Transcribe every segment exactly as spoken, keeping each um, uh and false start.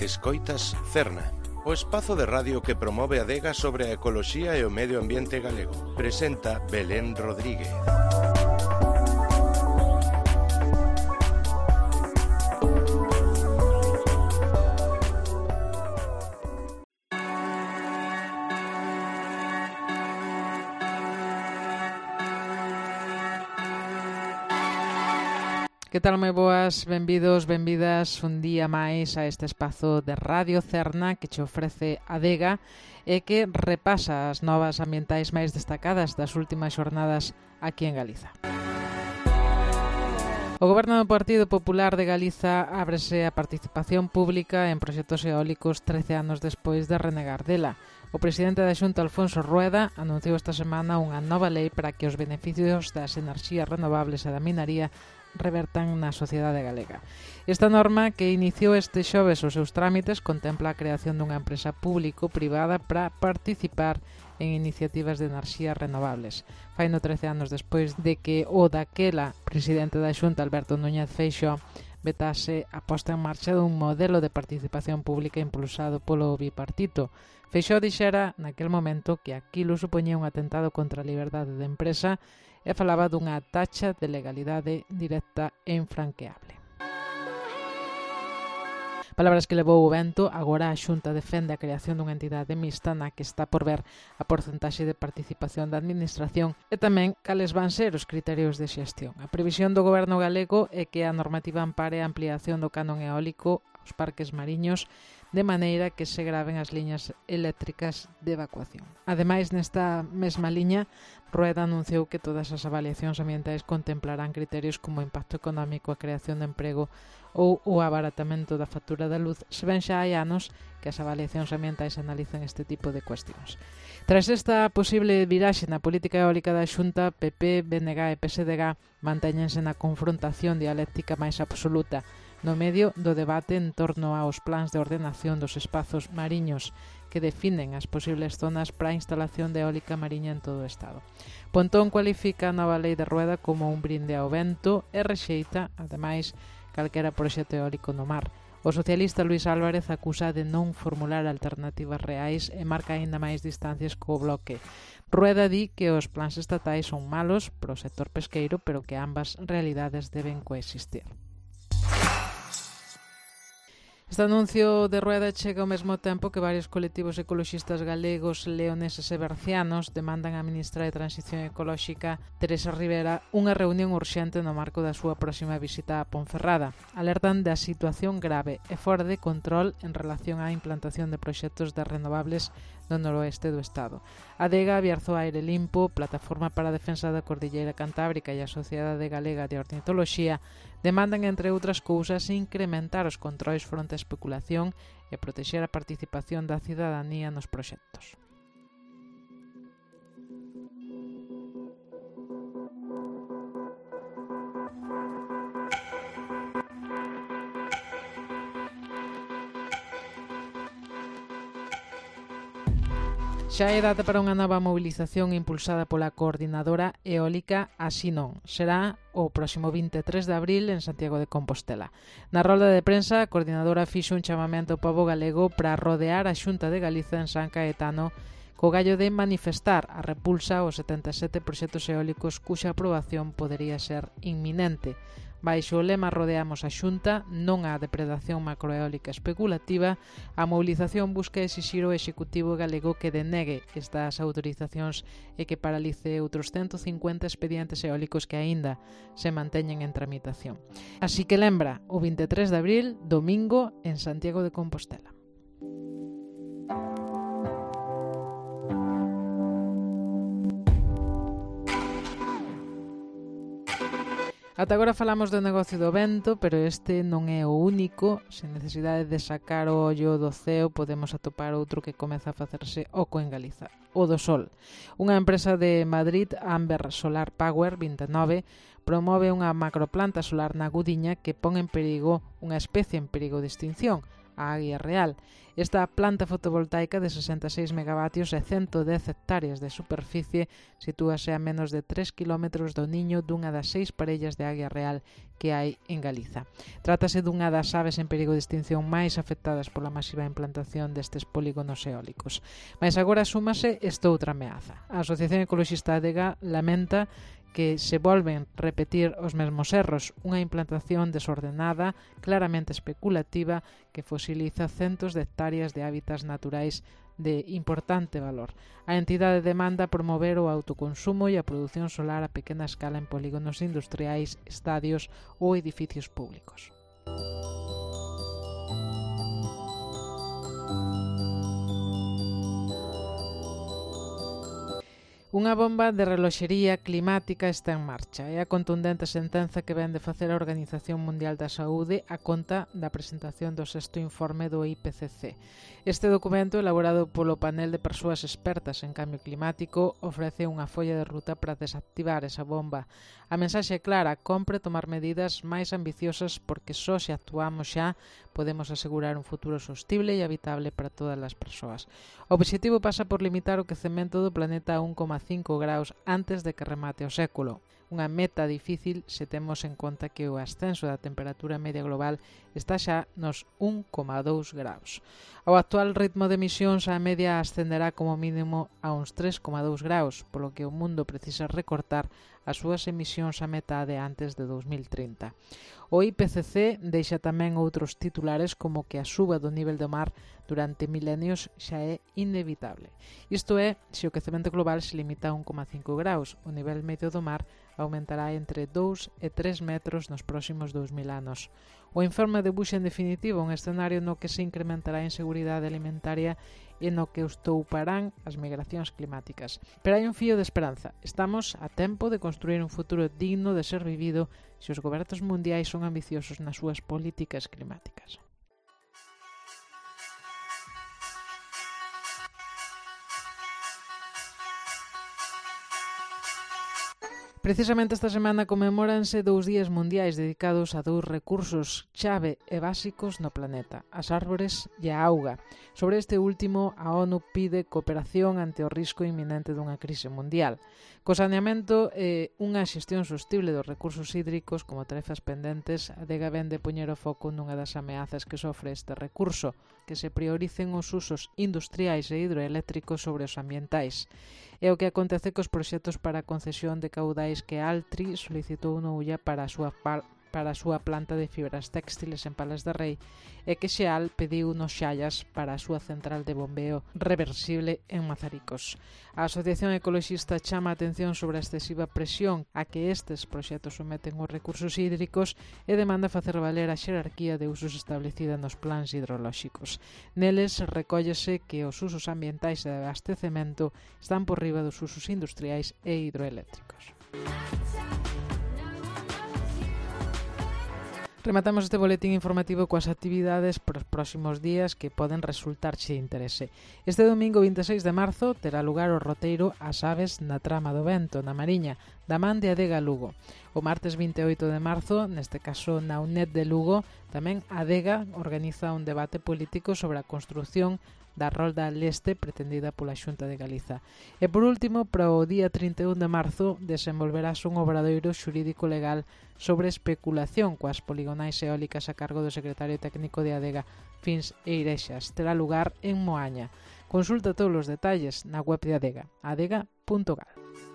Escoitas Cerna, o espazo de radio que promove a adega sobre a ecoloxía e o medio ambiente galego. Presenta Belén Rodríguez. Que tal, moi boas, benvidos, benvidas un día máis a este espazo de Radio Cerna que che ofrece a adega e que repasa as novas ambientais máis destacadas das últimas xornadas aquí en Galiza. O Goberno do Partido Popular de Galiza ábrese a participación pública en proxectos eólicos trece anos despois de renegar dela. O presidente da Xunta, Alfonso Rueda, anunciou esta semana unha nova lei para que os beneficios das enerxías renovables e da minaría revertan na sociedade galega. Esta norma, que iniciou este xoves os seus trámites, contempla a creación dunha empresa público-privada para participar en iniciativas de enerxías renovables. Faino trece anos despois de que o daquela presidente da Xunta, Alberto Núñez Feixóo, vetase a posta en marcha dun modelo de participación pública impulsado polo bipartito. Feixóo dixera naquel momento que aquilo supoñía un atentado contra a liberdade de empresa e falaba dunha taxa de legalidade directa e infranqueable. Palabras que levou o vento. Agora a Xunta defende a creación dunha entidade mixta na que está por ver a porcentaxe de participación da administración e tamén cales van ser os criterios de xestión. A previsión do Goberno galego é que a normativa ampare a ampliación do canon eólico aos parques mariños de maneira que se graven as liñas eléctricas de evacuación. Ademais, nesta mesma liña, Rueda anunciou que todas as avaliacións ambientais contemplarán criterios como o impacto económico, a creación de emprego ou o abaratamento da factura da luz, se ben xa hai anos que as avaliacións ambientais analizan este tipo de cuestións. Tras esta posible viraxe na política eólica da Xunta, P P, B N G e P S D G mantéñense na confrontación dialéctica máis absoluta no medio do debate en torno aos plans de ordenación dos espazos mariños que definen as posibles zonas para a instalación de eólica mariña en todo o Estado. Pontón cualifica a nova lei de Rueda como un brinde ao vento e rexeita, ademais, calquera proxecto eólico no mar. O socialista Luís Álvarez acusa de non formular alternativas reais e marca aínda máis distancias co bloque. Rueda di que os plans estatais son malos para o sector pesqueiro, pero que ambas realidades deben coexistir. Este anuncio de Rueda chega ao mesmo tempo que varios colectivos ecoloxistas galegos, leoneses e bercianos demandan á ministra de Transición Ecolóxica, Teresa Rivera, unha reunión urxente no marco da súa próxima visita a Ponferrada. Alertan da situación grave e fora de control en relación á implantación de proxectos de renovables no noroeste do Estado. A adega Bierzo Aire Limpo, Plataforma para a Defensa da Cordilleira Cantábrica e a Sociedade Galega de Ornitoloxía demandan, entre outras cousas, incrementar os controis fronte á especulación e protexer a participación da cidadanía nos proxectos. Xa é data para unha nova mobilización impulsada pola coordinadora eólica Así Non. Será o próximo vinte e tres de abril en Santiago de Compostela. Na rolda de prensa, a coordinadora fixo un chamamento ao pobo galego para rodear a Xunta de Galiza en San Caetano co gallo de manifestar a repulsa aos setenta e sete proxectos eólicos cuxa aprobación podería ser inminente. Baixo o lema Rodeamos a Xunta, non á depredación macroeólica especulativa, a mobilización busca exixir ao Executivo galego que denegue estas autorizacións e que paralice outros ciento cincuenta expedientes eólicos que aínda se manteñen en tramitación. Así que lembra, o vinte e tres de abril, domingo, en Santiago de Compostela. Ata agora falamos do negocio do vento, pero este non é o único. Sen necesidade de sacar o ollo do ceo, podemos atopar outro que comeza a facerse oco en Galiza, o do sol. Unha empresa de Madrid, Amber Solar Power vinte e nove, promove unha macroplanta solar na Gudiña que pon en perigo unha especie en perigo de extinción, a Águia Real. Esta planta fotovoltaica de sesenta e seis megavatios e ciento dez hectáreas de superficie sitúase a menos de tres kilómetros do niño dunha das seis parellas de Águia Real que hai en Galiza. Trátase dunha das aves en perigo de extinción máis afectadas pola masiva implantación destes polígonos eólicos. Mas agora súmase esta outra ameaza. A Asociación Ecoloxista Adega lamenta que se volven repetir os mesmos erros, unha implantación desordenada, claramente especulativa, que fosiliza centos de hectáreas de hábitats naturais de importante valor. A entidade demanda promover o autoconsumo e a produción solar a pequena escala en polígonos industriais, estadios ou edificios públicos. Unha bomba de reloxería climática está en marcha. É a contundente sentenza que vén de facer a Organización Mundial da Saúde a conta da presentación do sexto informe do I P C C. Este documento, elaborado polo panel de persoas expertas en cambio climático, ofrece unha folla de ruta para desactivar esa bomba. A mensaxe é clara: compre tomar medidas máis ambiciosas porque só se actuamos xa podemos asegurar un futuro sostible e habitable para todas as persoas. O obxectivo pasa por limitar o quecemento do planeta a un coma cinco graus antes de que remate o século. Unha meta difícil se temos en conta que o ascenso da temperatura media global está xa nos un coma dous graus. Ao actual ritmo de emisións, a media ascenderá como mínimo a uns tres coma dous graus, polo que o mundo precisa recortar as súas emisións a metade antes de dous mil trinta. O I P C C deixa tamén outros titulares como que a suba do nivel do mar durante milenios xa é inevitable. Isto é, se o quecemento global se limita a un coma cinco graus, o nivel medio do mar aumentará entre dous e tres metros nos próximos dous mil anos. O informe debuxa en definitivo un escenario no que se incrementará a inseguridade alimentaria e no que estouparán as migracións climáticas. Pero hai un fío de esperanza. Estamos a tempo de construir un futuro digno de ser vivido se os gobernos mundiais son ambiciosos nas súas políticas climáticas. Precisamente esta semana conmemóranse dous días mundiais dedicados a dous recursos chave e básicos no planeta, as árbores e a auga. Sobre este último, a ONU pide cooperación ante o risco inminente dunha crise mundial. Co saneamento e unha xestión sostible dos recursos hídricos como tarefas pendentes, a Adega vén de poñer o foco nunha das ameazas que sofre este recurso, que se prioricen os usos industriais e hidroeléctricos sobre os ambientais. É o que acontece cos proxectos para a concesión de caudais que Altri solicitou no Ulla para a súa para a súa planta de fibras téxtiles en Palas de Rei e que Xeal pediu nos Xallas para a súa central de bombeo reversible en Mazaricos. A Asociación Ecoloxista chama a atención sobre a excesiva presión a que estes proxectos someten os recursos hídricos e demanda facer valer a xerarquía de usos establecida nos plans hidrolóxicos. Neles recóllese que os usos ambientais e de abastecemento están por riba dos usos industriais e hidroeléctricos. Rematamos este boletín informativo coas actividades para os próximos días que poden resultarche de interese. Este domingo vinte e seis de marzo terá lugar o roteiro As aves na trama do vento, na Mariña, da man de Adega Lugo. O martes vinte e oito de marzo, neste caso na UNED de Lugo, tamén Adega organiza un debate político sobre a construción da rolda leste pretendida pola Xunta de Galiza. E por último, para o día trinta e un de marzo, desenvolverás un obradoiro xurídico legal sobre especulación coas poligonais eólicas a cargo do secretario técnico de Adega, Fins Eirexas. Terá lugar en Moaña. Consulta todos os detalles na web de Adega, adega punto gal.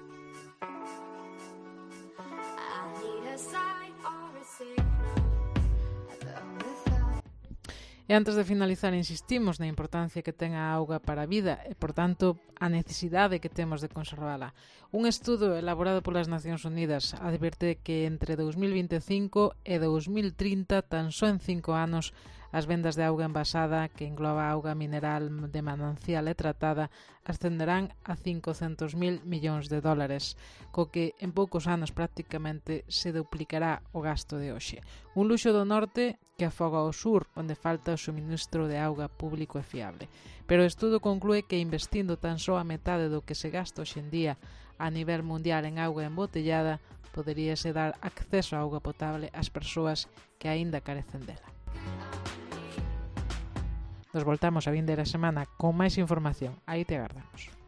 E antes de finalizar, insistimos na importancia que ten a auga para a vida e, por tanto, a necesidade que temos de conservala. Un estudo elaborado polas Nacións Unidas advirte que entre dous mil vinte e cinco e dous mil trinta, tan só en cinco anos, as vendas de auga envasada, que engloba auga mineral de manancial e tratada, ascenderán a cincocentos mil millóns de dólares, co que en poucos anos prácticamente se duplicará o gasto de hoxe. Un luxo do norte que afoga o sur, onde falta o suministro de auga público e fiable. Pero o estudo conclúe que investindo tan só a metade do que se gasta hoxe en día a nivel mundial en auga embotellada, poderíase dar acceso a auga potable ás persoas que aínda carecen dela. Nos voltamos a vindeira semana con máis información. Aí te agardamos.